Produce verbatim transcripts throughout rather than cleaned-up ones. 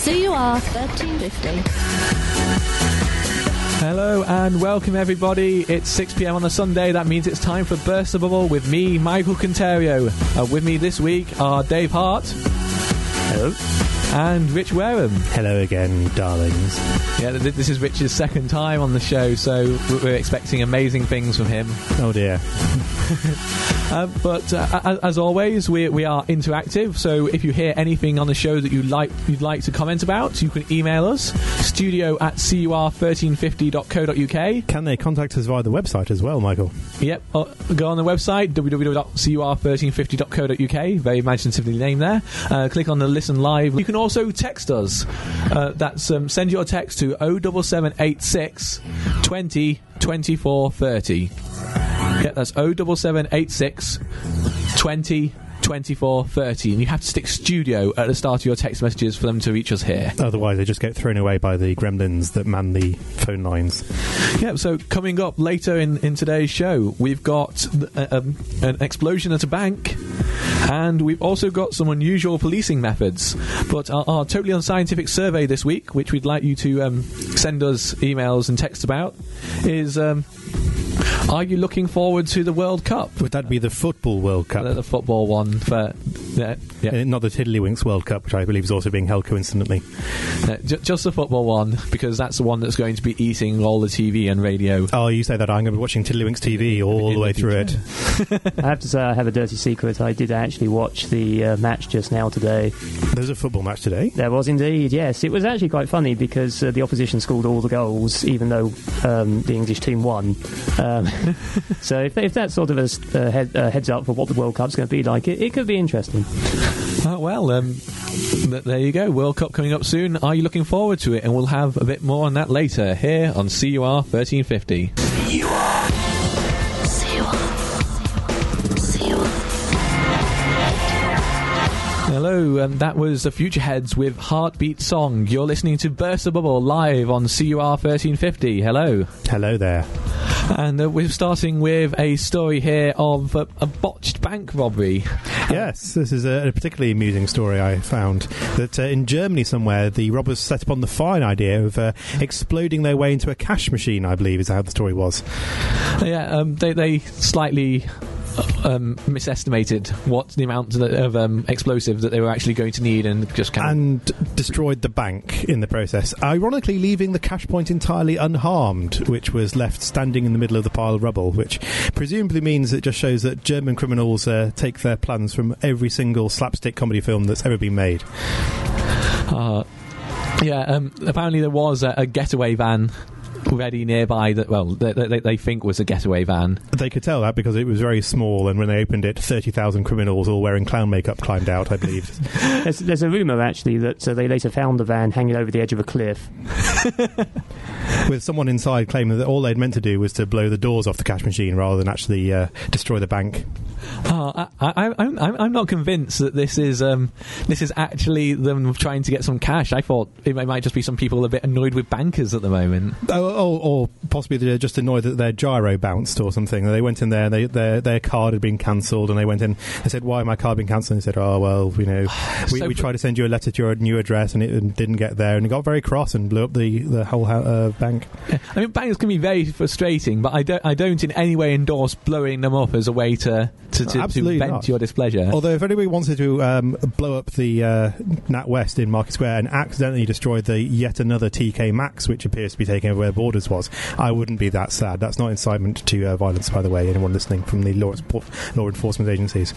C U R thirteen fifty. Hello and welcome everybody. It's six p m on a Sunday. That means it's time for Burst the Bubble with me, Michael Conterio. Uh, with me this week are Dave Hart. Hello. And Rich Wareham. Hello again, darlings. Yeah, th- this is Rich's second time on the show, so we're expecting amazing things from him. Oh dear. Uh, but uh, as always, we we are interactive. So if you hear anything on the show that you like, you'd like to comment about, you can email us studio at c u r thirteen fifty dot co dot u k. Can they contact us via the website as well, Michael? Yep. Uh, go on the website w w w dot c u r thirteen fifty dot co dot u k. Very imaginatively named there. Uh, click on the listen live. You can also text us. Uh, that's um, send your text to oh seven seven eight six twenty twenty-four thirty. Yeah, that's oh seven seven eight six twenty twenty-four thirty, and you have to stick studio at the start of your text messages for them to reach us here. Otherwise they just get thrown away by the gremlins that man the phone lines. Yeah, so coming up later in, in today's show, we've got uh, um, an explosion at a bank, and we've also got some unusual policing methods. But our, our totally unscientific survey this week, which we'd like you to um, send us emails and texts about, is... Um, Are you looking forward to the World Cup? Would that be the Football World Cup? The, the football one for... Yeah, yeah. Uh, not the Tiddlywinks World Cup, which I believe is also being held coincidentally. No, j- just the football one, because that's the one that's going to be eating all the T V and radio. Oh, you say that. I'm going to be watching Tiddlywinks T V all the way through it. I have to say I have a dirty secret. I did actually watch the uh, match just now today. There's a football match today? There was indeed, yes. It was actually quite funny because uh, the opposition scored all the goals, even though um, the English team won. Um, so if, if that's sort of a uh, head, uh, heads up for what the World Cup's going to be like, it, it could be interesting. Oh, well, um, th- there you go. World Cup coming up soon. Are you looking forward to it? And we'll have a bit more on that later here on C U R thirteen fifty. C U R. C U R. C U R. Hello, um, that was the Futureheads with Heartbeat Song. You're listening to Burst the Bubble live on C U R thirteen fifty. Hello. Hello there. And uh, we're starting with a story here of uh, a botched bank robbery. Yes, this is a, a particularly amusing story I found. That uh, in Germany somewhere, the robbers set upon the fine idea of uh, exploding their way into a cash machine, I believe is how the story was. Yeah, um, they, they slightly... Um, misestimated what the amount of um, explosive that they were actually going to need, and just kind and of destroyed the bank in the process, ironically leaving the cash point entirely unharmed, which was left standing in the middle of the pile of rubble, which presumably means it just shows that German criminals uh, take their plans from every single slapstick comedy film that's ever been made. Uh, yeah, um, apparently there was a, a getaway van ready nearby that, well, they, they, they think was a getaway van. They could tell that because it was very small, and when they opened it, thirty thousand criminals all wearing clown makeup climbed out, I believe. there's, there's a rumour, actually, that uh, they later found the van hanging over the edge of a cliff. With someone inside claiming that all they'd meant to do was to blow the doors off the cash machine rather than actually uh, destroy the bank. Oh, I, I, I'm, I'm not convinced that this is um, this is actually them trying to get some cash. I thought it might just be some people a bit annoyed with bankers at the moment. Oh, oh, or possibly they're just annoyed that their gyro bounced or something. They went in there, and they, their their card had been cancelled, and they went in and said, "Why my card been cancelled?" And they said, "Oh, well, you know, we, so we tried to send you a letter to your new address, and it didn't get there," and it got very cross and blew up the the whole uh, bank. I mean, banks can be very frustrating, but I don't I don't in any way endorse blowing them up as a way to to, to, to vent not. your displeasure. Although if anybody wanted to um, blow up the uh, NatWest in Market Square and accidentally destroy the yet another T K Maxx, which appears to be taking over where Borders was, I wouldn't be that sad. That's not incitement to uh, violence, by the way, anyone listening from the law, law enforcement agencies.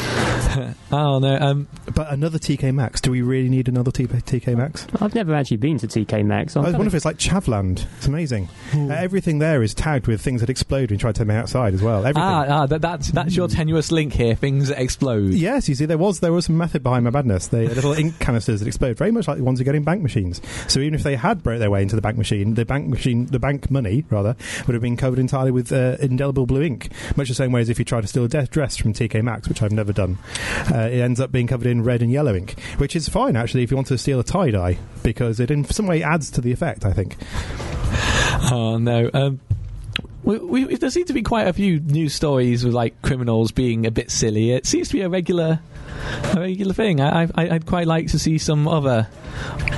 Oh, no. Um, but another T K Maxx. Do we really need another T- TK Maxx? I've never actually been to T K Maxx. I was wondering if it's like Chavland. It's amazing. Uh, everything there is tagged with things that explode when you try to take them outside as well. Everything. Ah, ah that, that's, that's your tenuous link here. Things that explode. Yes, you see, there was there was some method behind my madness. They little ink canisters that explode, very much like the ones you get in bank machines. So even if they had broke their way into the bank machine, the bank machine, the bank money rather, would have been covered entirely with uh, indelible blue ink. Much the same way as if you try to steal a de- dress from T K Maxx, which I've never done. Uh, it ends up being covered in red and yellow ink, which is fine actually if you want to steal a tie dye, because it in some way adds to the effect, I think. Oh no. Um We, we, there seem to be quite a few news stories with like criminals being a bit silly. It seems to be a regular, a regular thing. I, I, I'd quite like to see some other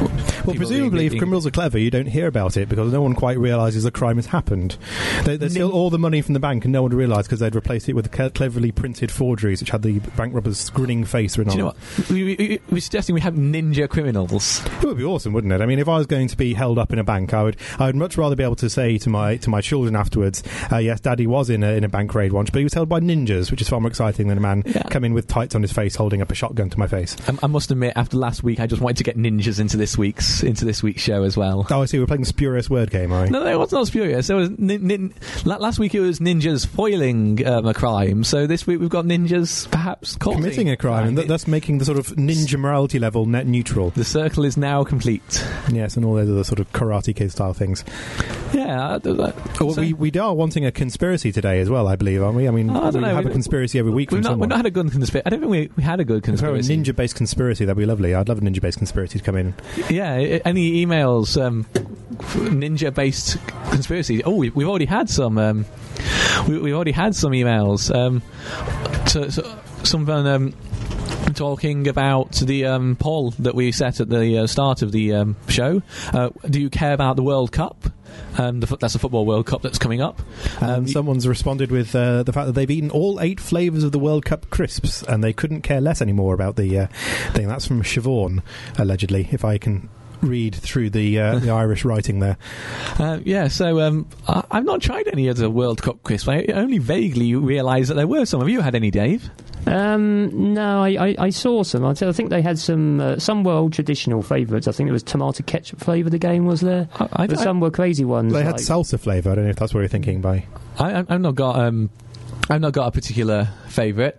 Well, presumably, if being, criminals are clever, you don't hear about it because no one quite realises the crime has happened. They, they steal all the money from the bank and no one would realise because they'd replaced it with the cleverly printed forgeries which had the bank robber's grinning face written do you on know it. what? We, we, we're suggesting we have ninja criminals. It would be awesome, wouldn't it? I mean, if I was going to be held up in a bank, I would I would much rather be able to say to my to my children afterwards, uh, yes, Daddy was in a, in a bank raid once, but he was held by ninjas, which is far more exciting than a man Yeah. coming with tights on his face holding up a shotgun to my face. Um, I must admit, after last week, I just wanted to get ninjas into this week's into this week's show as well. Oh, I see, we're playing the spurious word game, are we? No, no, it was not spurious. It was nin- nin- la- last week it was ninjas foiling um, a crime. So this week we've got ninjas perhaps causing Committing a crime, and th- thus making the sort of ninja morality level net neutral. The circle is now complete. Yes, and all those other sort of Karate Kid style things. Yeah. Uh, uh, Well, so- we, we are wanting a conspiracy today as well, I believe, aren't we? I mean, Oh, I don't we know. have We- a conspiracy every week We've from not, we've someone. not had a good conspiracy. I don't think we, we had a good If we have a conspiracy. ninja-based conspiracy, that'd be lovely. I'd love a ninja-based conspiracy to come in. Yeah, i- any emails, um, ninja-based conspiracy? Oh, we, we've already had some. Um, we, we've already had some emails. Um, to, to, someone um, talking about the um, poll that we set at the uh, start of the um, show. Uh, do you care about the World Cup? Um, the, fo- that's the Football World Cup that's coming up. Um, And someone's responded with uh, the fact that they've eaten all eight flavours of the World Cup crisps, and they couldn't care less anymore about the uh, thing. That's from Siobhan, allegedly, if I can read through the uh, the Irish writing there. Uh, yeah, so um, I, I've not tried any of the World Cup crisps. I only vaguely realised that there were some. Have you had any, Dave? Um, no, I, I, I saw some. I I think they had some uh, some were old traditional favourites. I think it was tomato ketchup flavour. The game was there, I, I, but some were crazy ones. They had like- salsa flavour. I don't know if that's what you're thinking by. I, I've not got um, I've not got a particular favourite.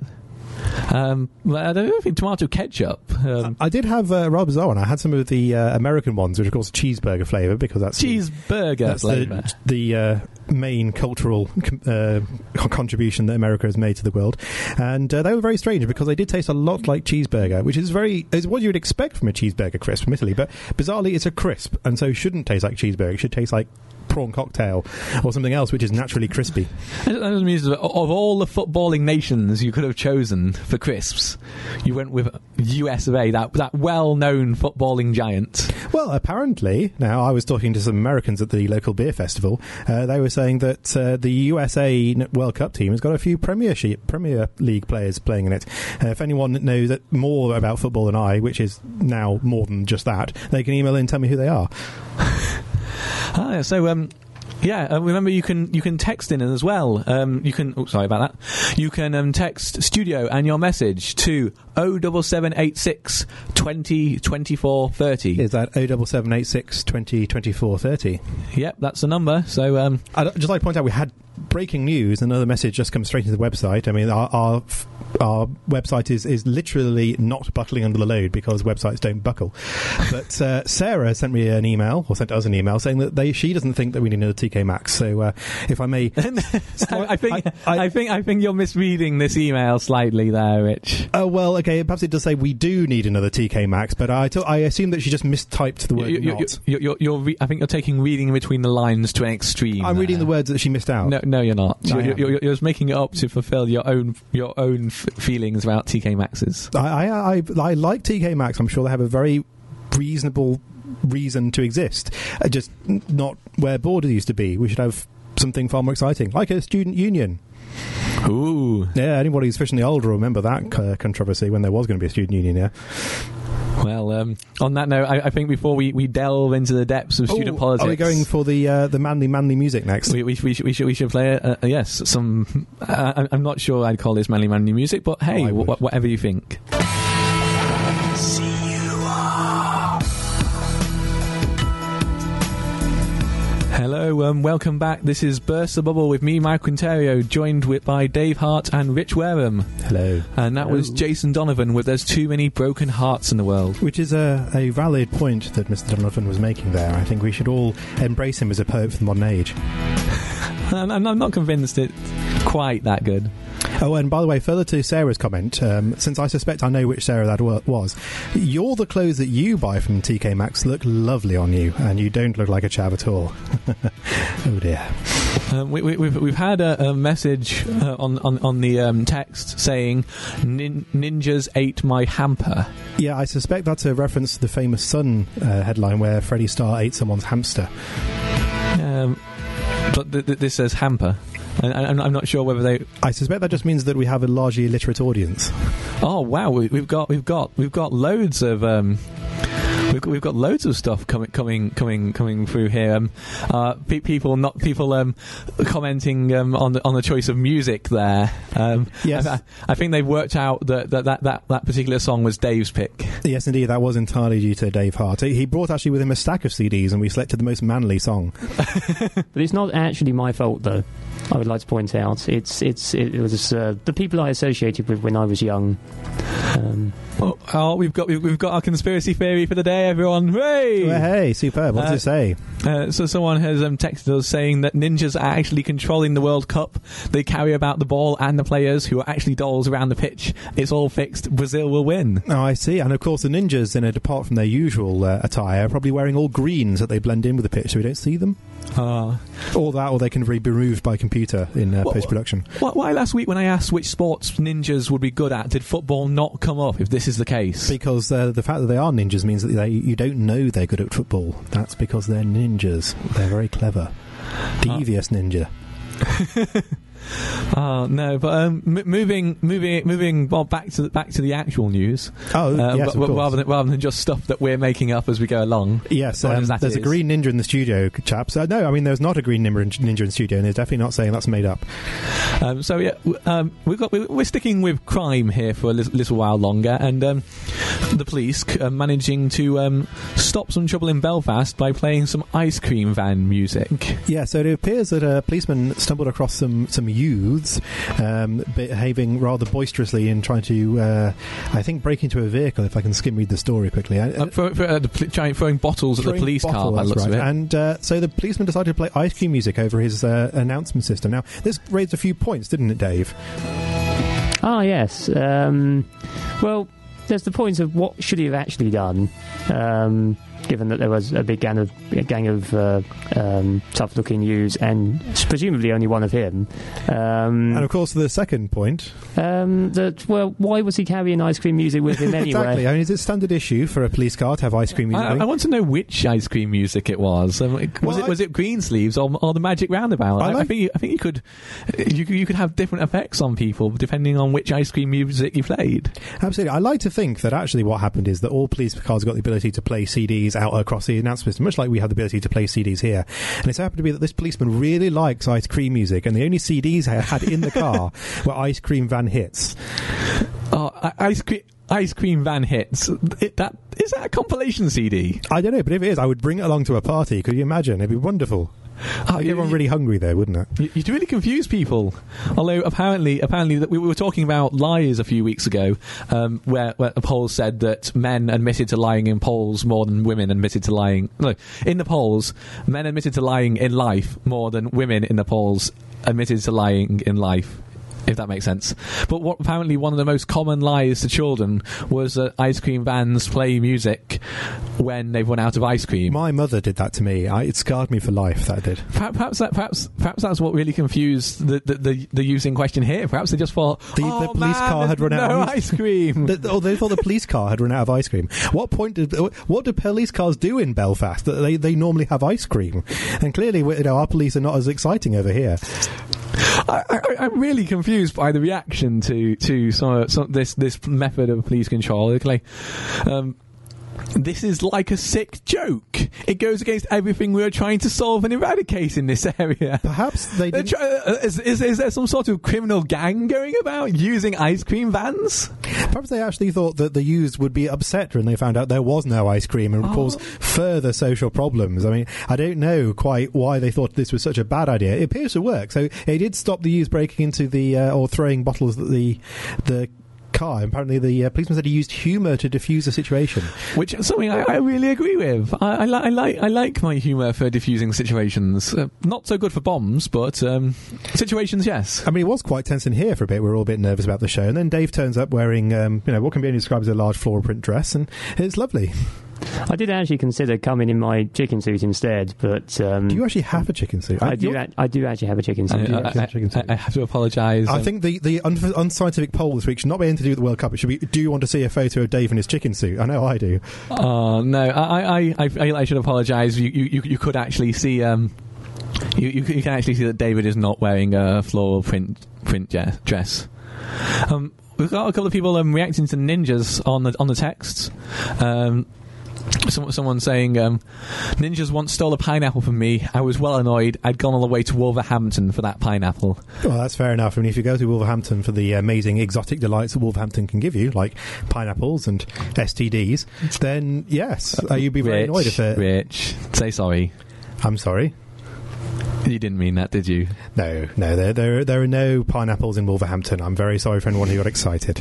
Um, but I don't think tomato ketchup. Um, I did have uh, rather bizarre one. I had some of the uh, American ones, which of course are cheeseburger flavour, because that's the- cheeseburger that's flavour. the, the uh, main cultural com- uh, co- contribution that America has made to the world, and uh, they were very strange because they did taste a lot like cheeseburger, which is very is what you would expect from a cheeseburger crisp, admittedly, but bizarrely it's a crisp, and so it shouldn't taste like cheeseburger. It should taste like prawn cocktail or something else which is naturally crispy. That means that of all the footballing nations you could have chosen for crisps, you went with U S of A, that that well-known footballing giant. Well, apparently, now I was talking to some Americans at the local beer festival. Uh, they were saying that uh, the U S A World Cup team has got a few Premiership, Premier League players playing in it. Uh, if anyone knows that more about football than I, which is now more than just that, they can email in and tell me who they are. Ah, so um, yeah, uh, remember you can you can text in as well. Um, you can. Oh, sorry about that. You can um, text studio and your message to oh double seven eight six twenty twenty-four thirty. Is that oh double seven eight six twenty twenty-four thirty? Yep, that's the number. So um, I'd just like to point out we had breaking news. Another message just comes straight into the website. I mean, our our, our website is, is literally not buckling under the load because websites don't buckle. But uh, Sarah sent me an email, or sent us an email, saying that they she doesn't think that we need another T K Maxx. So uh, if I may, I, I think I, I- I think I think you're misreading this email slightly there, Rich. oh well, okay, perhaps it does say we do need another T K Maxx, but I t- I assume that she just mistyped the word You, you, not. you, you're, you're re- I think you're taking reading between the lines to an extreme. I'm reading the there. words that she missed out. No, no, you're not. I You're, am. you're, you're just making it up to fulfil your own your own f- feelings about T K Maxxes. I, I, I, I like T K Maxx. I'm sure they have a very reasonable reason to exist. Uh, just n- not where Borders used to be. We should have something far more exciting, like a student union. Ooh. Yeah, anybody who's sufficiently older will remember that uh, controversy when there was going to be a student union, yeah. Well, um, on that note, I, I think before we, we delve into the depths of student Oh, politics, are we going for the uh, the manly, manly music next? we, we, we, should, we should we should play uh, uh, yes some. Uh, I'm- I'm not sure I'd call this manly manly music, but hey, I would. wh- whatever you think. Hello, um, welcome back. This is Burst the Bubble with me, Mike Quinterio, joined with, by Dave Hart and Rich Wareham. Hello. And that was Jason Donovan with There's Too Many Broken Hearts in the World. Which is a, a valid point that Mister Donovan was making there. I think we should all embrace him as a poet for the modern age. And I'm, I'm not convinced it's quite that good. I Oh, and by the way, further to Sarah's comment, um, since I suspect I know which Sarah that wa- was, you're the clothes that you buy from T K Maxx look lovely on you, and you don't look like a chav at all. Oh dear. Um, we, we, we've we've had a, a message uh, on, on on the um, text saying Nin- ninjas ate my hamper. Yeah, I suspect that's a reference to the famous Sun uh, headline where Freddie Starr ate someone's hamster. Um, but th- th- this says hamper. And I'm, I'm not sure whether they. I suspect that just means that we have a largely illiterate audience. Oh wow, we, we've got we've got we've got loads of. Um, We've got, we've got loads of stuff coming, coming, coming, coming through here. Um, uh, pe- people, not people, um, commenting um, on the on the choice of music there. Um, yes, I, I think they've worked out that that, that that that particular song was Dave's pick. Yes, indeed, that was entirely due to Dave Hart. He brought actually with him a stack of C Ds, and we selected the most manly song. But it's not actually my fault, though. I would like to point out it's it's it was uh, the people I associated with when I was young. Um, oh, oh, we've got we've, we've got our conspiracy theory for the day, everyone! Hooray! Well, hey, superb! What uh, does it say? Uh, so someone has um, texted us saying that ninjas are actually controlling the World Cup. They carry about the ball and the players, who are actually dolls, around the pitch. It's all fixed. Brazil will win. Oh, I see. And of course, the ninjas, in a, apart from their usual uh, attire, are probably wearing all greens that they blend in with the pitch, so we don't see them. Uh, or that, or they can be removed by computer in uh, post production. Why last week when I asked which sports ninjas would be good at, did football not come up? If this is the case, because uh, the fact that they are ninjas means that they, you don't know they're good at football. That's because they're ninjas. They're very clever, devious uh. ninja. Oh no! But um, m- moving, moving, moving. Well, back to the, back to the actual news. Oh, uh, yes, b- of course. rather than rather than just stuff that we're making up as we go along. Yes, um, there's is. a green ninja in the studio, chaps. Uh, no, I mean there's not a green ninja in, ninja in the studio, and they're definitely not saying that's made up. Um, so yeah, w- um, we've got we're sticking with crime here for a li- little while longer, and um, the police c- are managing to um, stop some trouble in Belfast by playing some ice cream van music. Yeah, so it appears that a policeman stumbled across some some youths. Um, behaving rather boisterously and trying to, uh, I think, break into a vehicle. If I can skim read the story quickly, uh, for, for, uh, the pl- trying throwing bottles throwing at the police bottle, car. By the looks right. of it. And uh, so the policeman decided to play ice cream music over his uh, announcement system. Now, this raised a few points, didn't it, Dave? Ah, yes. Um, well, there's the point of what should he have actually done. Um, given that there was a big gang of a gang of uh, um, tough-looking youths, and presumably only one of him. Um, and of course, the second point, um, that well, why was he carrying ice cream music with him anyway? Exactly. I mean, is it standard issue for a police car to have ice cream music? I, I want to know which ice cream music it was. Um, was well, it I, was it Greensleeves or, or the Magic Roundabout? I, I, like, I think you, I think you could you you could have different effects on people depending on which ice cream music you played. Absolutely. I like to think that actually what happened is that all police cars got the ability to play C Ds out across the announcement system, much like we have the ability to play C Ds here. And it's happened to be that this policeman really likes ice cream music, and the only C Ds he had in the car were Ice Cream Van Hits. Oh, ice cream. Ice Cream Van Hits. It, that is that a compilation C D? I don't know, but if it is, I would bring it along to a party. Could you imagine? It'd be wonderful. Oh, I'd get everyone really hungry there, wouldn't it? You, you'd really confuse people. Although apparently, apparently that we were talking about lies a few weeks ago, um, where, where a poll said that men admitted to lying in polls more than women admitted to lying. No, in the polls, men admitted to lying in life more than women in the polls admitted to lying in life. If that makes sense. But what apparently one of the most common lies to children was that ice cream vans play music when they've run out of ice cream. My mother did that to me. I, it scarred me for life, that did. Perhaps that, perhaps, perhaps that's what really confused the, the, the, the youth in question here. Perhaps they just thought, the, oh, the police man, car had run out no of ice cream. the, or they thought the police car had run out of ice cream. What point did what do police cars do in Belfast? That they, they normally have ice cream, and clearly, you know, our police are not as exciting over here. I, I, I'm really confused by the reaction to to some, some this this method of police control. Okay, um, this is like a sick joke. It goes against everything we are trying to solve and eradicate in this area. Perhaps they didn't... try, uh, is, is, is there some sort of criminal gang going about using ice cream vans? Perhaps they actually thought that the youths would be upset when they found out there was no ice cream and would oh. cause further social problems. I mean, I don't know quite why they thought this was such a bad idea. It appears to work. So it did stop the youths breaking into the uh, or throwing bottles at the the car. Apparently, the uh, policeman said he used humour to diffuse the situation. Which is something I, I really agree with. I, I, li- I like I like my humour for diffusing situations. Uh, not so good for bombs, but um, situations, yes. I mean, it was quite tense in here for a bit. We were all a bit nervous about the show, and then Dave turns up wearing, um, you know, what can be only described as a large floral print dress, and it's lovely. I did actually consider coming in my chicken suit instead, but um, do you actually have a chicken suit? I, I do. A- I do actually have a chicken suit. I, I, I, I have to apologise. I um, think the the un- unscientific poll this week should not be anything to do with the World Cup. It should be: do you want to see a photo of Dave in his chicken suit? I know I do. Oh no, I I I, I should apologise. You, you you could actually see um. You, you you can actually see that David is not wearing a floral print print je- dress. Um, we've got a couple of people um, reacting to ninjas on the on the texts. Um, some, someone saying, um, "Ninjas once stole a pineapple from me. I was well annoyed. I'd gone all the way to Wolverhampton for that pineapple." Well, that's fair enough. I mean, if you go to Wolverhampton for the amazing exotic delights that Wolverhampton can give you, like pineapples and S T Ds, then yes, uh, you'd be very Rich, annoyed if it. Rich, say sorry. I'm sorry. You didn't mean that, did you? No, no, there, there, there are no pineapples in Wolverhampton. I'm very sorry for anyone who got excited.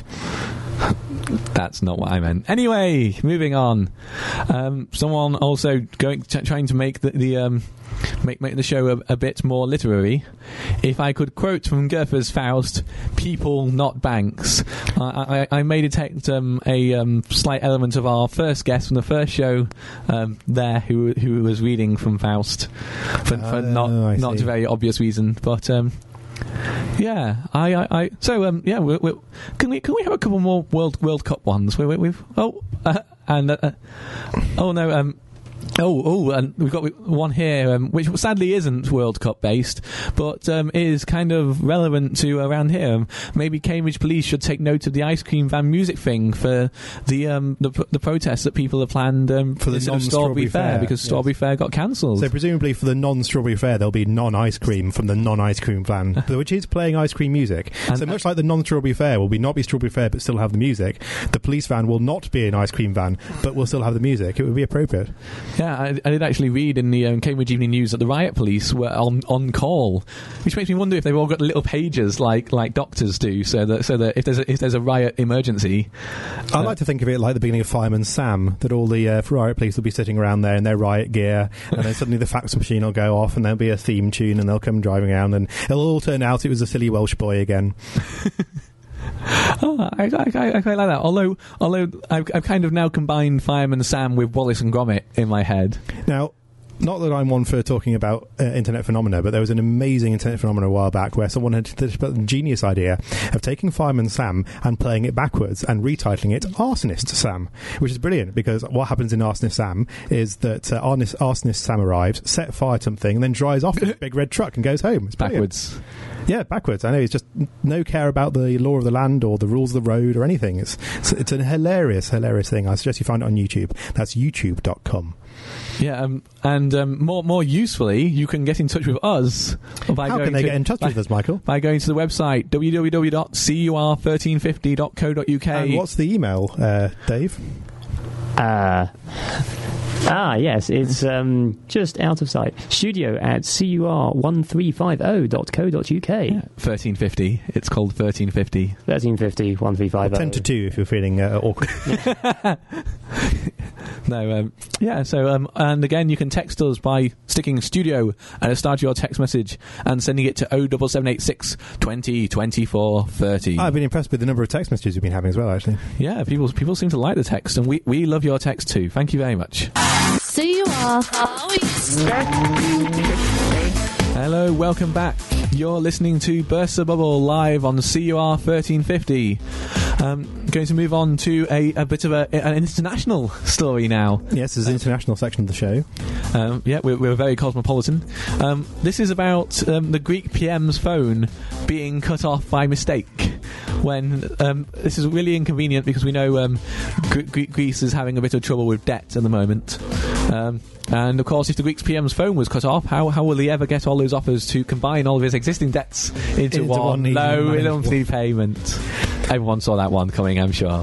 That's not what I meant. Anyway, moving on. Um, someone also going t- trying to make the, the um, make make the show a, a bit more literary. If I could quote from Goethe's Faust, "People, not banks." I, I, I may detect um, a um, slight element of our first guest from the first show um, there, who who was reading from Faust for, for uh, not not a very obvious reason, but. Um, Yeah, I, I, I so um, yeah. We're, we're, can we can we have a couple more World World Cup ones? We, we, we've oh uh, and uh, oh no um. Oh, oh, and we've got one here, um, which sadly isn't World Cup based, but um, is kind of relevant to around here. Um, maybe Cambridge Police should take note of the ice cream van music thing for the um, the, the protests that people have planned um, for the instead of non-Strawberry Strawberry Fair, Fair, because yes. Strawberry Fair got cancelled. So presumably for the non-Strawberry Fair, there'll be non-ice cream from the non-ice cream van, which is playing ice cream music. And, so much like the non-Strawberry Fair will be not be Strawberry Fair but still have the music, the police van will not be an ice cream van but will still have the music. It would be appropriate. Yeah, I, I did actually read in the um, Cambridge Evening News that the riot police were on, on call, which makes me wonder if they've all got little pages like like doctors do, so that so that if there's a, if there's a riot emergency. I uh, like to think of it like the beginning of Fireman Sam, that all the uh, riot police will be sitting around there in their riot gear, and then suddenly the fax machine will go off, and there'll be a theme tune, and they'll come driving around, and it'll all turn out it was a silly Welsh boy again. Oh, I, I, I quite like that. Although, although I've, I've kind of now combined Fireman Sam with Wallace and Gromit in my head. Now, not that I'm one for talking about uh, internet phenomena, but there was an amazing internet phenomenon a while back where someone had the genius idea of taking Fireman Sam and playing it backwards and retitling it Arsonist Sam, which is brilliant because what happens in Arsonist Sam is that uh, Arsonist, Arsonist Sam arrives, set fire to something, and then drives off in a big red truck and goes home. It's brilliant. Backwards. Yeah, backwards. I know, it's just no care about the law of the land or the rules of the road or anything. It's it's, it's a hilarious, hilarious thing. I suggest you find it on YouTube. That's youtube dot com. Yeah, um, and um, more more usefully, you can get in touch with us. By How going can they to, get in touch by, with us, Michael? By going to the website w w w dot c u r one three five zero dot co dot u k. And what's the email, uh, Dave? Uh, ah, yes, it's um, just out of sight. Studio at c u r one three five zero dot co dot u k. Yeah, thirteen fifty. It's called thirteen fifty. thirteen fifty, one three five zero. ten to two if you're feeling uh, awkward. No, um, yeah, so, um, and again, you can text us by sticking studio at the start of your text message and sending it to oh seven seven eight six twenty twenty-four thirty. I've been impressed with the number of text messages we've been having as well, actually. Yeah, people people seem to like the text, and we, we love your text too. Thank you very much. C U R. Oh, yes. Hello, welcome back. You're listening to Burst the Bubble live on C U R thirteen fifty. Um, going to move on to a, a bit of a, an international story now. Yes, there's an international section of the show. Um, yeah, we're, we're very cosmopolitan. Um, this is about um, the Greek P M's phone being cut off by mistake. When um, this is really inconvenient because we know um, Gre- Gre- Greece is having a bit of trouble with debt at the moment. Um, and of course, if the Greek's P M's phone was cut off, how how will he ever get all those offers to combine all of his existing debts into, Into one one easy low manageable. monthly payment? Everyone saw that one coming, I'm sure.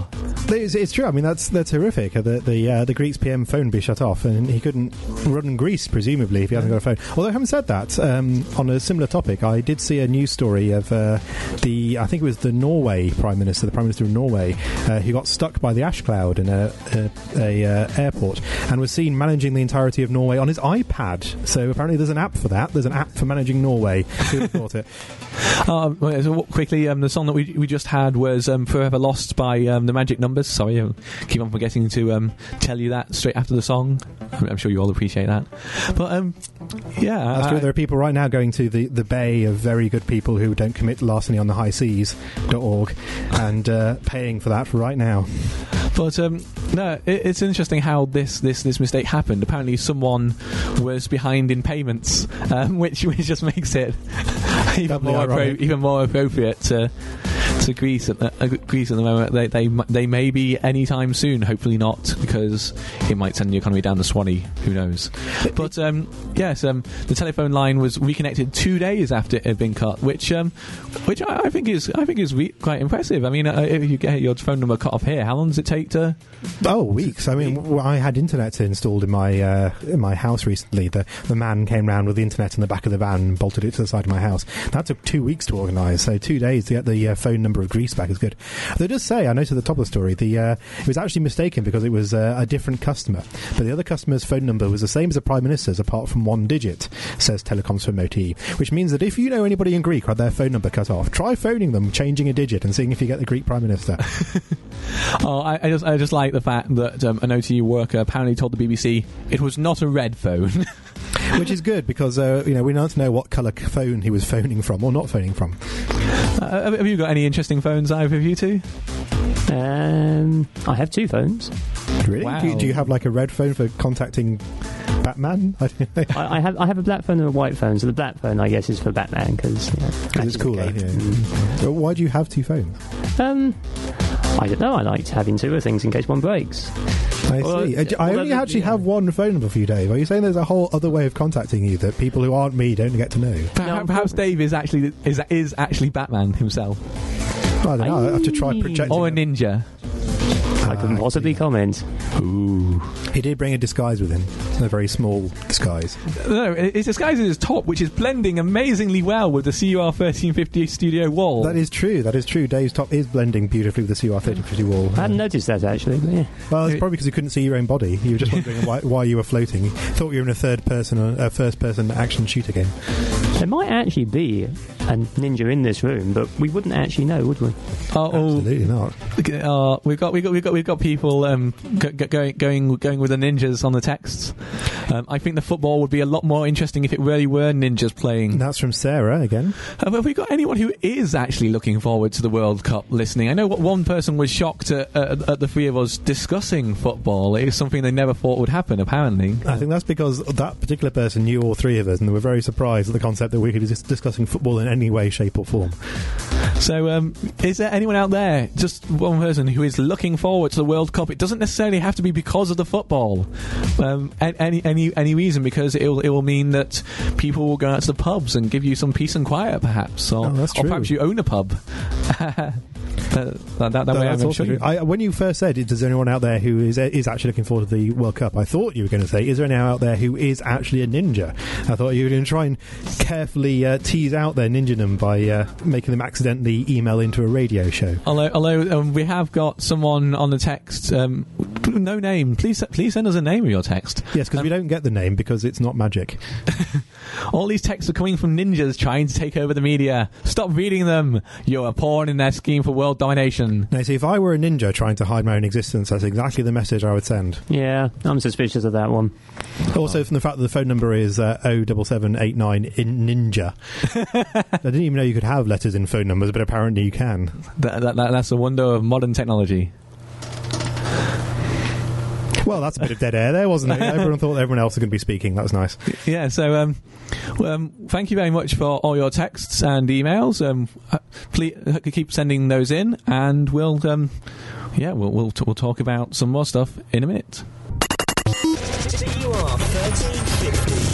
It's, it's true. I mean, that's that's horrific. The the uh, the Greek's P M phone be shut off, and he couldn't run Greece presumably if he hasn't got a phone. Although having said that, um, on a similar topic, I did see a news story of uh, the I think it was the Norway Prime Minister, the Prime Minister of Norway, uh, who got stuck by the ash cloud in a, a, a uh, airport and was seen managing the entirety of Norway on his iPad. So apparently, there's an app for that. There's an app for managing Norway. Who would have thought it? Uh, well, so quickly, um, the song that we we just had was um, "Forever Lost" by um, the Magic Numbers. Sorry, I keep on forgetting to um, tell you that straight after the song. I'm sure you all appreciate that. But um, yeah, that's I, true. There are people right now going to the, the bay of very good people who don't commit larceny on the high seas dot org and uh, paying for that right now. But um, no, it, it's interesting how this, this, this mistake happened. Apparently, someone was behind in payments, um, which which just makes it even more appro- even more appropriate to to Greece at the, uh, Greece at the moment. They they they may be any time soon. Hopefully not, because it might send the economy down the Swanee. Who knows? But um, yes, um, the telephone line was reconnected two days after it had been cut, which um, which I, I think is I think is re- quite impressive. I mean, uh, if you get your phone number cut off here, how long does it take to? Oh, weeks. I mean, w- I had internet installed in my uh, in my house recently. The the man came round with the internet in the back of the van and bolted it to the side of my house. That took two weeks to organise. So two days to get the uh, phone number of Greece back is good. They just say, I noticed at the top of the story, the uh, it was actually mistaken because it was uh, a different customer, but the other customer's phone number was the same as the Prime Minister's, apart from one digit. Says Telecoms for M O T, which means that if you know anybody in Greek who had their phone number cut off, try phoning them, changing a digit, and seeing if you get the Greek Prime Minister. oh, I, I just I just like the fact that um, an O T U worker apparently told the B B C it was not a red phone. Which is good, because uh, you know, we need to know what colour phone he was phoning from or not phoning from. Uh, have you got any interesting phones, either of you two? Um, I have two phones. Really? Wow. Do, you, do you have like a red phone for contacting Batman? I, I, I have I have a black phone and a white phone. So the black phone, I guess, is for Batman because you know, it's cooler. Yeah. Mm. Well, why do you have two phones? Um, I don't know. I like having two of things in case one breaks. I Well, see. Uh, I well, only that- actually yeah. have one phone number for you, Dave. Are you saying there's a whole other way of contacting you that people who aren't me don't get to know? Perhaps, perhaps Dave is actually is is actually Batman himself, I don't know. I have to try projecting. or a ninja. I couldn't Ah, possibly see. comment. Ooh. He did bring a disguise with him, a very small disguise. No, it's disguised as his top, which is blending amazingly well with the C U R thirteen fifty studio wall. That is true. That is true. Dave's top is blending beautifully with the C U R thirteen fifty wall. I hadn't noticed that actually. But yeah. Well, it's probably because you couldn't see your own body. You were just wondering why, why you were floating. You thought you were in a third person, a first person action shooter game. There might actually be a ninja in this room, but we wouldn't actually know, would we? Oh, Absolutely not. uh, we've got we've got we've got we've got people um, go, go, going going going with the ninjas on the texts. Um, I think the football would be a lot more interesting if it really were ninjas playing. That's from Sarah again. Uh, have we got anyone who is actually looking forward to the World Cup listening? I know what one person was shocked at, at, at the three of us discussing football. It was something they never thought would happen, apparently. I think that's because that particular person knew all three of us, and they were very surprised at the concept that we could be dis- discussing football in any way, shape, or form. So, um, is there anyone out there, just one person, who is looking forward to the World Cup? It doesn't necessarily have to be because of the football. Um, a- any any any reason, because it will it will mean that people will go out to the pubs and give you some peace and quiet, perhaps, or, Oh, that's or true. perhaps you own a pub. uh, that that, that No, way, that's I'm also sure. true. I, when you first said, "Is there anyone out there who is is actually looking forward to the World Cup?" I thought you were going to say, "Is there anyone out there who is actually a ninja?" I thought you were going to try and carefully uh, tease out their ninja-dom by uh, making them accidentally email into a radio show. Although, although um, we have got someone on the text, um, no name. Please, please send us a name of your text. Yes, because Um, we don't get the name because it's not magic. All these texts are coming from ninjas trying to take over the media. Stop reading them. You're a pawn in their scheme for world domination. Now, see, if I were a ninja trying to hide my own existence, that's exactly the message I would send. Yeah, I'm suspicious of that one. Also, from the fact that the phone number is uh, oh seven seven eight nine in ninja. I didn't even know you could have letters in phone numbers, but apparently you can. That, that, that, that's the wonder of modern technology. Well, that's a bit of dead air there, wasn't it? Everyone thought everyone else was going to be speaking. That was nice. Yeah, so um, well, um, thank you very much for all your texts and emails. Um, uh, please uh, keep sending those in, and we'll um, yeah, we'll we'll, t- we'll talk about some more stuff in a minute. C U R thirteen fifty.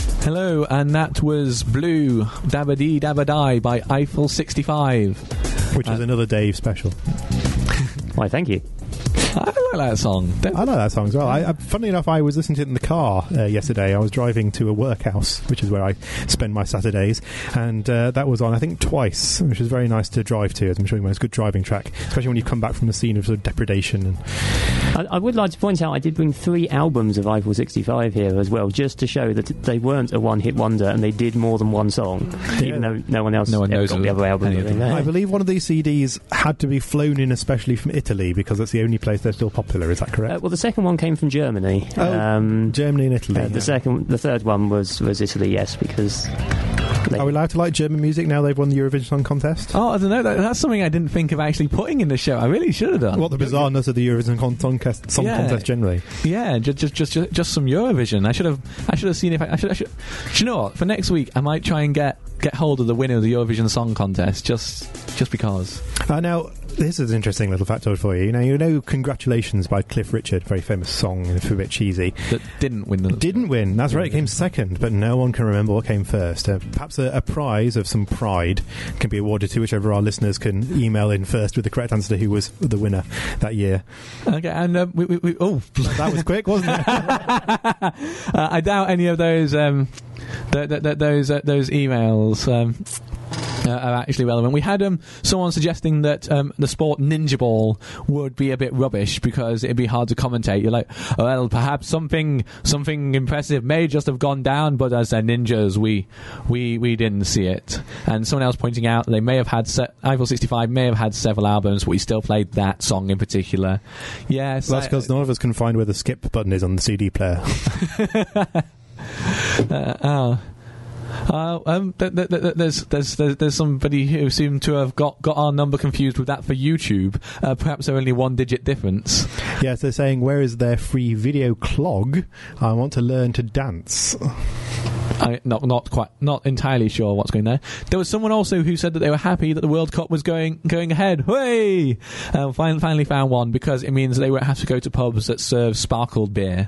Hello, and that was Blue Dabba Dee Dabba Die by Eiffel sixty-five. which is another Dave special. Why, thank you. I like that song. Don't- I like that song as well. I, I, funnily enough, I was listening to it in the car uh, yesterday. I was driving to a workhouse, which is where I spend my Saturdays, and uh, that was on, I think, twice, which was very nice to drive to. As I'm sure you know, it's a good driving track, especially when you come back from a scene of sort of depredation. And I, I would like to point out I did bring three albums of Eiffel sixty-five here as well, just to show that they weren't a one-hit wonder and they did more than one song, Yeah. even though no one else No one ever knows got the of other album. any of them. I believe one of these C Ds had to be flown in especially from Italy because that's the only place they're still popular. Is that correct? Uh, well, the second one came from Germany. Oh, um, Germany and Italy. uh, the yeah. second, the third one was, was Italy, yes, because they, Are we allowed to like German music now they've won the Eurovision Song Contest? Oh, I don't know. That, that's something I didn't think of actually putting in the show. I really should have done. What the bizarreness of the Eurovision Con- Contest, Song Yeah. Contest generally. Yeah, just just just just, just some Eurovision. I should have I should have seen if I, I should I should. Do you know what? For next week, I might try and get get hold of the winner of the Eurovision Song Contest, just just because. Uh, now, this is an interesting little factoid for you. Now, you know Congratulations by Cliff Richard, very famous song, and it's a bit cheesy. That didn't win the. Didn't win, that's right, it came second, but no one can remember what came first. Uh, perhaps a, a prize of some pride can be awarded to whichever our listeners can email in first with the correct answer to who was the winner that year. Okay, and uh, we, we, we oh, That was quick, wasn't it? uh, I doubt any of those um, th- th- th- those uh, those emails. Um, Uh, are actually relevant. We had um, someone suggesting that um, the sport Ninja Ball would be a bit rubbish because it'd be hard to commentate. You're like, well, perhaps something something impressive may just have gone down, but as they're ninjas, we we we didn't see it. And someone else pointing out they may have had se- Eiffel sixty-five may have had several albums, but we still played that song in particular. Yes, That's because none of us can find where the skip button is on the C D player. uh, oh. Uh, um, th- th- th- there's, there's there's there's somebody who seemed to have got, got our number confused with that for YouTube. Uh, perhaps they're only one digit difference. Yes, they're saying, where is their free video clog? I want to learn to dance. I not not quite not entirely sure what's going there. There was someone also who said that they were happy that the World Cup was going going ahead. Hooray! Uh, finally, finally found one because it means they won't have to go to pubs that serve sparkled beer.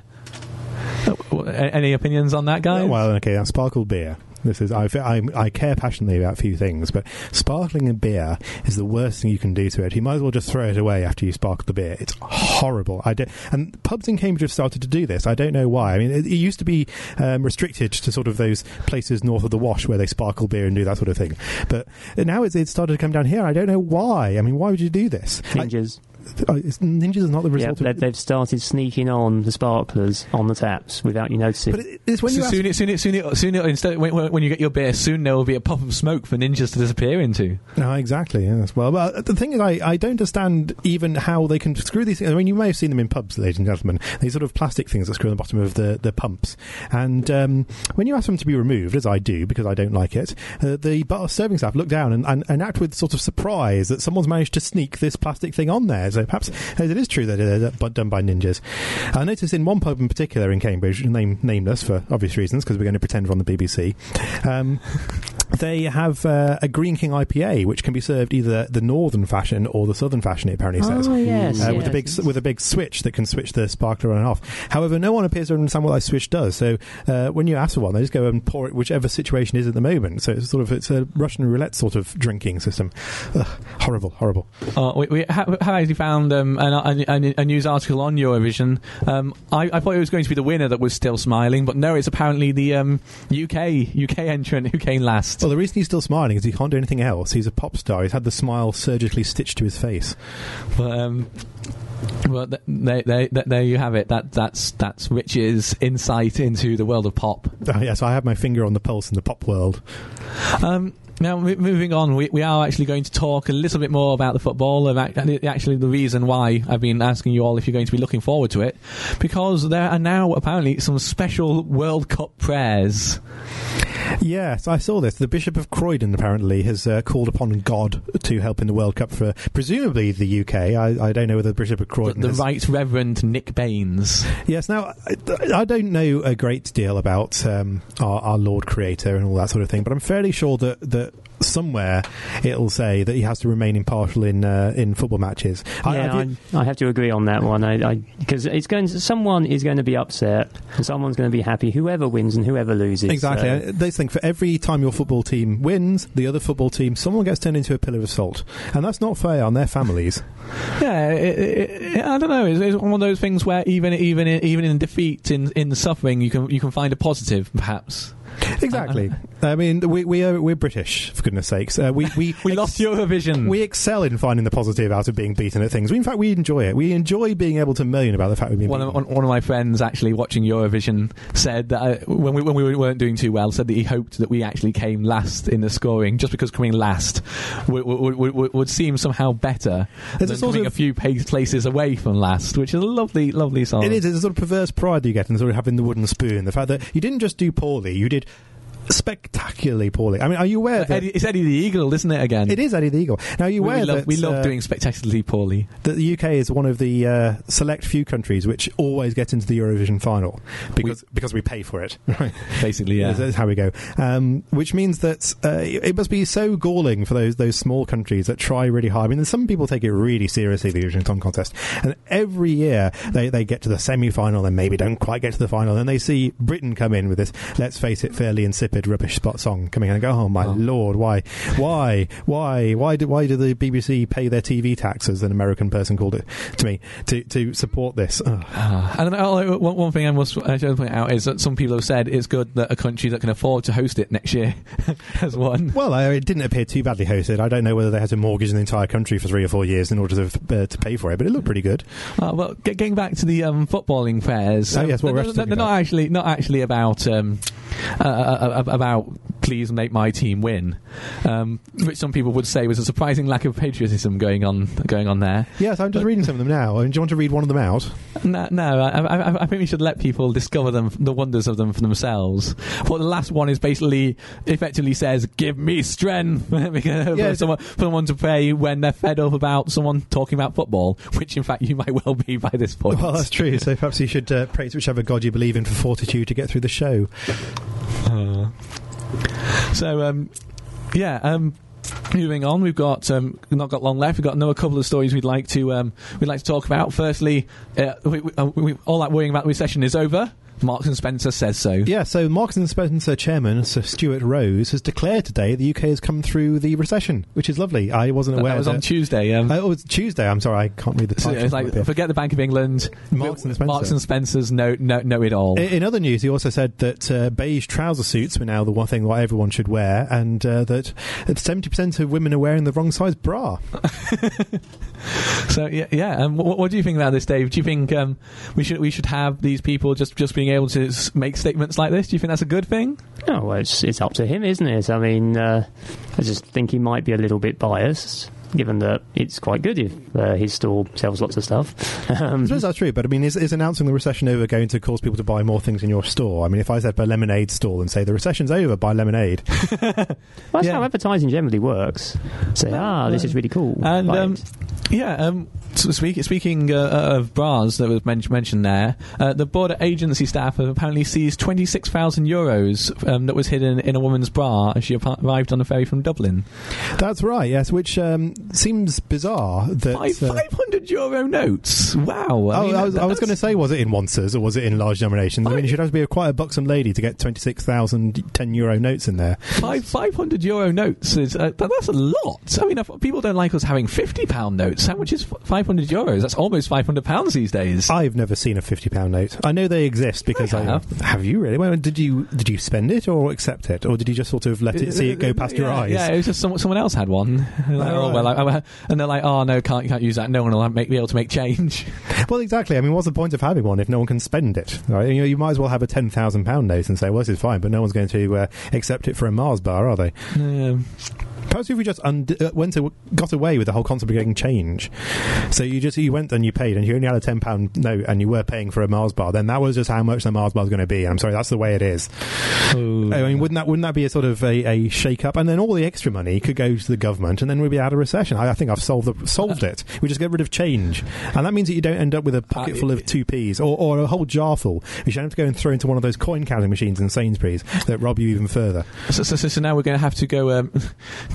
Uh, any opinions on that, guys? Well, okay, that's sparkled beer. This is I, I, I care passionately about a few things, but sparkling a beer is the worst thing you can do to it. You might as well just throw it away after you sparkle the beer. It's horrible. I do, and pubs in Cambridge have started to do this. I don't know why. I mean, it, it used to be um, restricted to sort of those places north of the Wash where they sparkle beer and do that sort of thing. But now it's, it's started to come down here. I don't know why. I mean, why would you do this? Ninjas. I, it's, ninjas is not the Yeah, result they, of... they've started sneaking on the sparklers on the taps without you noticing. But it, it's when you So ask, soon, it, soon, it, soon, it, soon it, instead when, when you get your beer, soon there will be a puff of smoke for ninjas to disappear into. No, exactly. Yes. Well, but the thing is, I, I don't understand even how they can screw these things. I mean, you may have seen them in pubs, ladies and gentlemen. These sort of plastic things that screw on the bottom of the, the pumps. And um, when you ask them to be removed, as I do because I don't like it, uh, the bar serving staff look down and, and, and act with sort of surprise that someone's managed to sneak this plastic thing on there. So perhaps uh, it is true that it's done by ninjas. I noticed in one pub in particular in Cambridge, name nameless for obvious reasons because we're going to pretend we're on the B B C. Um, They have uh, a Green King I P A, which can be served either the northern fashion or the southern fashion. It apparently says, oh yes, uh, yes. with a big with a big switch that can switch the sparkler on and off. However, no one appears to understand what that switch does. So uh, when you ask for one, they just go and pour it whichever situation is at the moment. So it's sort of it's a Russian roulette sort of drinking system. Ugh, horrible, horrible. Uh, we we ha- have actually found um, an, a, a news article on Eurovision. Um, I, I thought it was going to be the winner that was still smiling, but no, it's apparently the um, U K U K entrant who came last. Well, the reason he's still smiling is he can't do anything else. He's a pop star. He's had the smile surgically stitched to his face. But, um, well, th- they, they, th- there you have it. That that's that's Rich's insight into the world of pop. Oh, yes, I have my finger on the pulse in the pop world. Um, now, m- moving on, we, we are actually going to talk a little bit more about the football, and ac- actually the reason why I've been asking you all if you're going to be looking forward to it, because there are now apparently some special World Cup prayers. Yes, I saw this. The Bishop of Croydon apparently has uh, called upon God to help in the World Cup for presumably the U K. I, I don't know whether the Bishop of Croydon The, the has... Right Reverend Nick Baines. Yes, now, I, I don't know a great deal about um, our, our Lord Creator and all that sort of thing, but I'm fairly sure that, that somewhere it'll say that he has to remain impartial in uh, in football matches. I, Yeah, I, I, I have to agree on that one. I because it's going to, someone is going to be upset and someone's going to be happy. Whoever wins and whoever loses. Exactly. So. I- They think for every time your football team wins, the other football team, someone gets turned into a pillar of salt, and that's not fair on their families. Yeah, it, it, it, I don't know. It's, it's one of those things where even even in, even in defeat, in in the suffering, you can you can find a positive, perhaps. Exactly. I mean, we we are we're British, for goodness sakes. Uh, we we We ex- lost Eurovision. We excel in finding the positive out of being beaten at things. We, in fact, we enjoy it. We enjoy being able to moan about the fact we've been One beaten. of, one of my friends actually watching Eurovision said that uh, when we when we weren't doing too well, said that he hoped that we actually came last in the scoring, just because coming last would, would, would, would seem somehow better There's a than sort coming of- a few pa- places away from last, which is a lovely, lovely song. It is. It's a sort of perverse pride you get in sort of having the wooden spoon. The fact that you didn't just do poorly, you did spectacularly poorly. I mean, are you aware that Eddie, it's Eddie the Eagle, isn't it? Again, it is Eddie the Eagle? Now, are you We, aware we love, that we love uh, doing spectacularly poorly. that the U K is one of the uh, select few countries which always get into the Eurovision final because because we pay for it. Right? Basically, yeah. That's how we go. Um, which means that uh, it must be so galling for those those small countries that try really hard. I mean, some people take it really seriously, the Eurovision Song Contest, and every year they, they get to the semi-final and maybe don't quite get to the final, and they see Britain come in with this, let's face it, fairly insipid rubbish spot song coming in and go, oh my Oh. lord, why, why, why, why do why do the B B C pay their T V tax, as an American person called it to me, to to support this? Ugh. Uh, and uh, one, one thing I must I should point out is that some people have said it's good that a country that can afford to host it next year has won. Well, uh, it didn't appear too badly hosted. I don't know whether they had to mortgage the entire country for three or four years in order to uh, to pay for it, but it looked pretty good. Uh, well, get, getting back to the um, footballing fairs, Oh, um, yes, what we're they're, actually they're talking not about. actually not actually about um, uh, uh, uh, about please make my team win, um, which some people would say was a surprising lack of patriotism going on going on there. Yes, I'm just reading some of them now. I mean, do you want to read one of them out? No, no I, I, I think we should let people discover them, the wonders of them for themselves. But the last one is basically, effectively says, give me strength for, Yeah, someone, for someone to pray when they're fed up about someone talking about football, which in fact you might well be by this point. Well, that's true. So perhaps you should uh, praise whichever god you believe in for fortitude to get through the show. Uh, so, um, yeah, um, moving on, we've got um, not got long left. We've got another couple of stories we'd like to um, we'd like to talk about. Firstly, uh, we, we, uh, we, all that worrying about the recession is over. Marks and Spencer says so. Yeah, so Marks and Spencer chairman, Sir Stuart Rose, has declared today the U K has come through the recession, which is lovely. I wasn't That, aware that was that on Tuesday. Um, Oh, it was Tuesday. I'm sorry, I can't read the so title. it's like, forget the Bank of England. Marks and Spencer. Marks and Spencer's know, know, know it all. In in other news, he also said that uh, beige trouser suits were now the one thing that everyone should wear, and uh, that seventy percent of women are wearing the wrong size bra. So yeah, yeah. Um, what, what do you think about this, Dave? Do you think um, we should we should have these people just, just being able to s- make statements like this? Do you think that's a good thing? Oh, well, it's, it's up to him, isn't it? I mean, uh, I just think he might be a little bit biased, given that it's quite good if uh, his store sells lots of stuff. I Um, suppose that's true, but I mean, is, is announcing the recession over going to cause people to buy more things in your store? I mean, if I said a lemonade stall and say the recession's over, buy lemonade. well, that's Yeah. how advertising generally works. Say, ah, this is really cool. And Buy um, it. yeah, um, so speak, speaking uh, of bras that was men- mentioned there, uh, the border agency staff have apparently seized twenty-six thousand euros um, that was hidden in a woman's bra as she ap- arrived on a ferry from Dublin. That's right, yes, which um, seems bizarre. That Five, uh, five hundred euro notes. Wow. Oh, I, mean, I was, that- I was that's- going to say, was it in onces or was it in large denominations? I mean, I- you should have to be a, quite a buxom lady to get twenty-six thousand ten euro notes in there. Five five hundred euro notes is uh, that, that's a lot. I mean, if people don't like us having fifty pound notes. How much is five hundred euros? That's almost five hundred pounds these days. I've never seen a fifty pound note. I know they exist because I I have. Have you really? Well, did you did you spend it or accept it, or did you just sort of let it see it go past yeah, your eyes? Yeah, it was just someone, someone else had one. Like, Oh, oh, well, right. I, I, and they're like, oh no, can't can't use that. No one will make, be able to make change. Well, exactly. I mean, what's the point of having one if no one can spend it? Right? You know, you might as well have a ten thousand pound note and say, well, this is fine, but no one's going to uh, accept it for a Mars bar, are they? Um, Perhaps if we just und- uh, went to, got away with the whole concept of getting change. So you just you went and you paid, and you only had a ten pound note, and you were paying for a Mars bar. Then that was just how much the Mars bar is going to be. I'm sorry, that's the way it is. I mean, wouldn't that wouldn't that be a sort of a, a shake up? And then all the extra money could go to the government, and then we'd be out of recession. I, I think I've solved the, solved it. We just get rid of change, and that means that you don't end up with a pocket full of two p's or, or a whole jar full. You should have to go and throw into one of those coin counting machines in Sainsbury's that rob you even further. so, so, so, so now we're going to have to go um,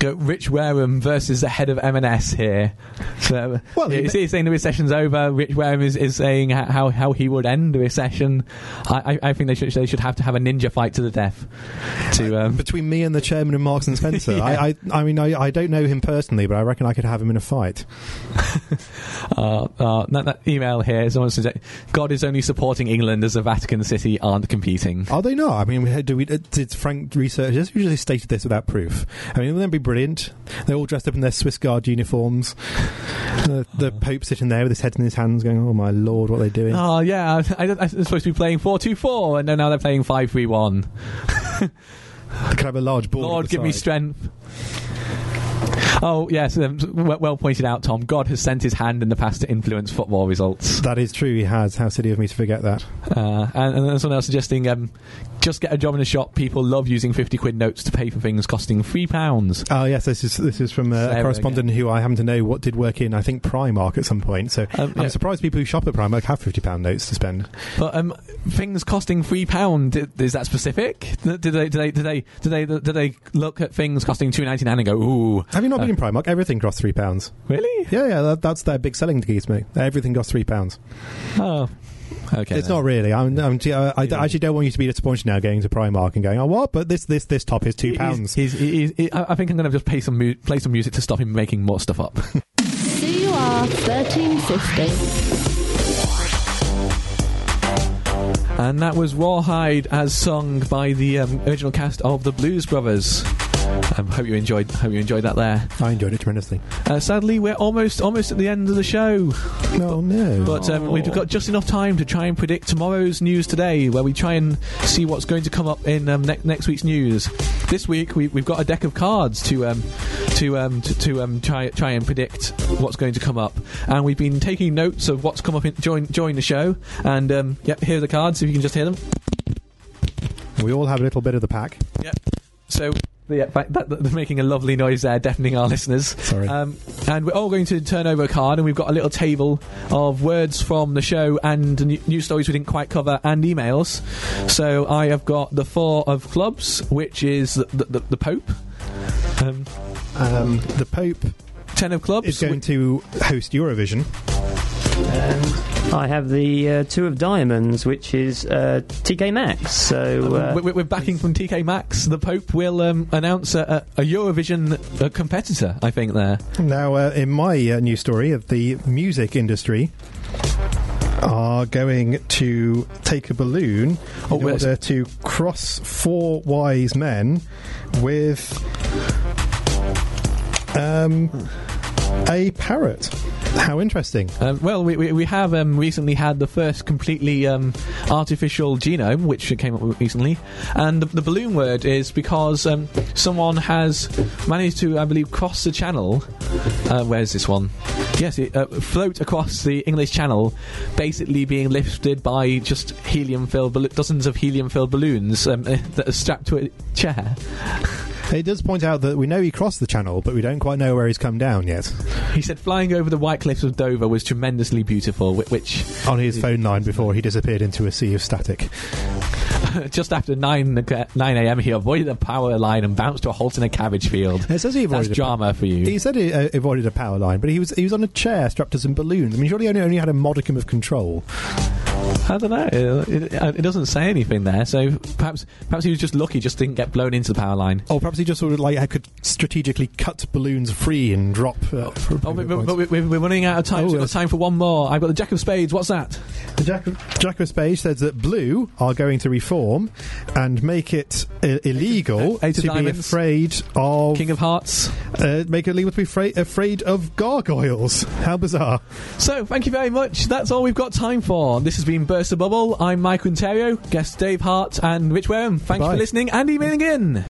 Go Rich Wareham versus the head of M and S here. So, Well, he he's, ma- he's saying the recession's over. Rich Wareham is, is saying how how he would end the recession. I, I, I think they should they should have to have a ninja fight to the death. To um, Between me and the chairman of Marks and Spencer, Yeah. I, I, I mean, I, I don't know him personally, but I reckon I could have him in a fight. uh, uh, that, that email here. Someone says God is only supporting England as the Vatican City aren't competing. Are they not? I mean, we- do we? uh, Did Frank research this? Usually stated this without proof. I mean, wouldn't that be brilliant? They're all dressed up in their Swiss Guard uniforms. The, the Pope sitting there with his head in his hands, going, "Oh my Lord, what are they doing?" Oh yeah, I, I, I'm supposed to be playing four two four, and then now they're playing five three one. They could have a large ball. Lord, at the give me side. strength. Oh, yes, um, well, well pointed out, Tom. God has sent his hand in the past to influence football results. That is true. He has. How silly of me to forget that. Uh, and, and there's someone else suggesting um, just get a job in a shop. People love using fifty quid notes to pay for things costing three pounds. Oh yes, this is this is from uh, There a we correspondent who I happen to know what did work in, I think, Primark at some point. So Um, I'm yeah. surprised people who shop at Primark have fifty pound notes to spend. But um, things costing three pound, is that specific? Do they do they do they do they do they look at things costing two ninety nine and go, ooh? Have you not Uh, been in Primark? Everything costs three pounds. Really? Yeah, yeah, that, that's their big selling piece, mate. Everything costs three pounds. Oh, okay. It's then. not really. I'm, I'm, I, I actually don't want you to be disappointed now going to Primark and going, oh, what? But this this this top is two pounds. He's, he's, he's, he- I I think I'm going to just play some mu- play some music to stop him making more stuff up. C U R thirteen fifty. And that was Rawhide as sung by the um, original cast of the Blues Brothers. I um, hope you enjoyed. Hope you enjoyed that there. I enjoyed it tremendously. Uh, sadly, we're almost almost at the end of the show, No, no. but um, we've got just enough time to try and predict tomorrow's news today, where we try and see what's going to come up in um, ne- next week's news. This week, we, we've got a deck of cards to um, to um, to, to um, try try and predict what's going to come up, and we've been taking notes of what's come up in, during during the show. And um, yep, here are the cards. If you can just hear them. We all have a little bit of the pack. Yep. So. Yeah, that, that, they're making a lovely noise there, deafening our listeners. Sorry. Um, and we're all going to turn over a card, and we've got a little table of words from the show and n- news stories we didn't quite cover, and emails. So I have got the Four of Clubs, which is the, the, the, the Pope. Um, Um, the Pope Ten of Clubs. is going to host Eurovision. And I have the uh, Two of Diamonds, which is uh, T K Maxx. So uh, with, with backing from T K Maxx, the Pope will um, announce a, a Eurovision uh, competitor, I think, there. Now, uh, in my uh, news story of the music industry, are going to take a balloon Oh, in wait, order to cross four wise men with um, a parrot. How interesting. Um, well, we, we, we have um, recently had the first completely um, artificial genome, which came up recently. And the, the balloon word is because um, someone has managed to, I believe, cross the channel. Uh, where's this one? Yes, it, uh, float across the English Channel, basically being lifted by just helium-filled, bal- dozens of helium-filled balloons um, that are strapped to a chair. It does point out that we know he crossed the channel, but we don't quite know where he's come down yet. He said flying over the white cliffs of Dover was tremendously beautiful, whi- which On his phone line before he disappeared into a sea of static. just after nine a.m. he avoided a power line and bounced to a halt in a cabbage field. It says he That's avoided a drama for you. He said he uh, avoided a power line, but he was he was on a chair strapped to some balloons. I mean, surely he only, only had a modicum of control. I don't know. It, it, it doesn't say anything there, so perhaps perhaps he was just lucky, just didn't get blown into the power line. Or perhaps he just sort of like could strategically cut balloons free and drop. Uh, for Oh, but, but, but we- we're running out of time. Oh, so we've got yes. time for one more. I've got the Jack of Spades. What's that? The Jack, Jack of Spades says that Blue are going to reform and make it uh, illegal Eight of to be Diamonds. afraid of King of Hearts. uh, make it illegal to be afraid, afraid of gargoyles. How bizarre! So, thank you very much. That's all we've got time for. This has been Burst the Bubble. I'm Mike Ontario, guest Dave Hart and Rich Wareham. Thank you Bye. for listening and emailing in.